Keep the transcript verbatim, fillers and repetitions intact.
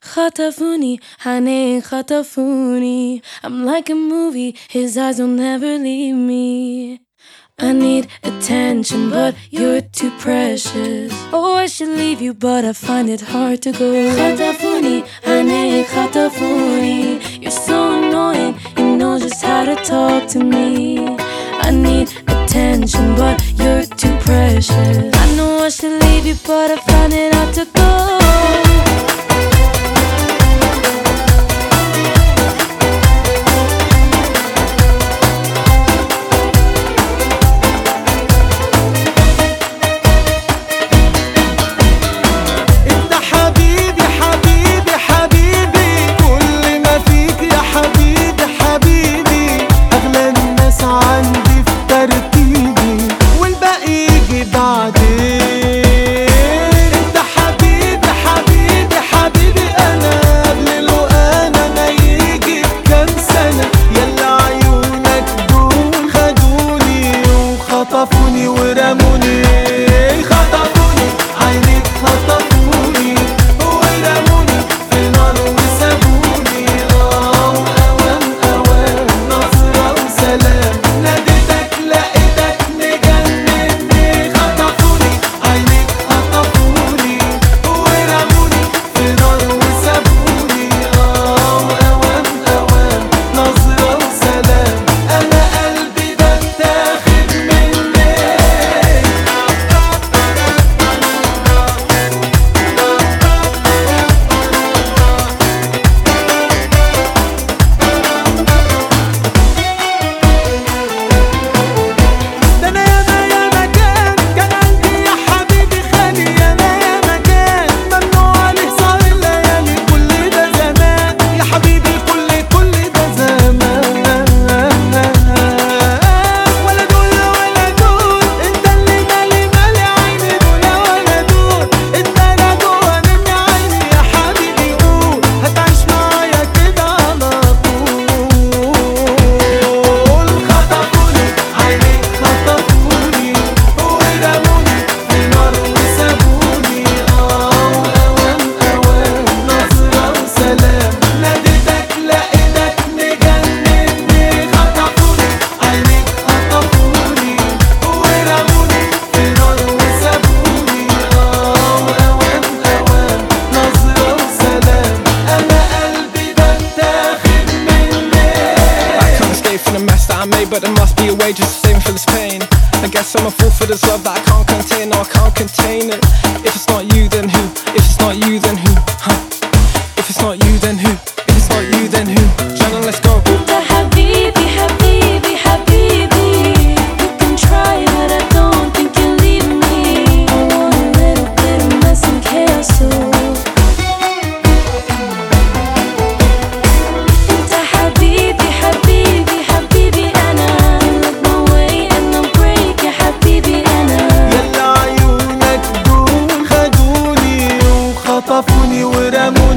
خطفوني عينيك خطفوني. I'm like a movie, his eyes will never leave me. I need attention, but you're too precious. Oh, I should leave you, but I find it hard to go. خطفوني عينيك خطفوني. You're so annoying, you know just how to talk to me. I need attention, but you're too precious. I know I should leave you, but I find it hard to go. خطفوني ورموني خطفوني عينيك خطفوني ورموني في نار وسابوني. اه اوام اوام نظرة وسلام ناديتك لقيتك مجنني. خطفوني عينيك خطفوني ورموني في نار وسابوني. اه اوام اوام نظرة وسلام انا قلبي ده اتاخد مني. ده انا ياما ياما كان كان عندي يا حبيبي خالي. انا ياما كان ممنوع عليه سهر الليالي. كل ده زمان يا حبيبي كل كل ده زمان. ولا دول ولا دول انت اللي مالي مالي عيني. دول ولا دول انت لا جوا مني عيني. يا حبيبي قول هتعيش معايا كده على طول. خطفوني عينيك خطفوني ورموني في نار وسابوني. اه اوام اوام نظرة وسلام ناديتك لقيتك مجنني. خطفوني عينيك خطفوني ورموني في نار وسابوني. اه اوام اوام نظرة وسلام انا قلبي ده اتاخد مني. I can't escape from the mess that I made, but there must be a way just to save me from this pain. I guess I'm a fool for this love that I can't contain. No, I can't contain it. If it's not you, then who? If it's not you, then who? Huh? If it's not you, then who? If it's not you, then who? Jenna, let's go. انت حبيبي حبيبي حبيبي. You can try but I don't think you'll leave me. I want a little bit of mess and chaos too. انت حبيبي حبيبي حبيبي انا. Look my way and I'll break يا حبيبي انا. يلا عيونك دول خدوني وخطفوني ورموني.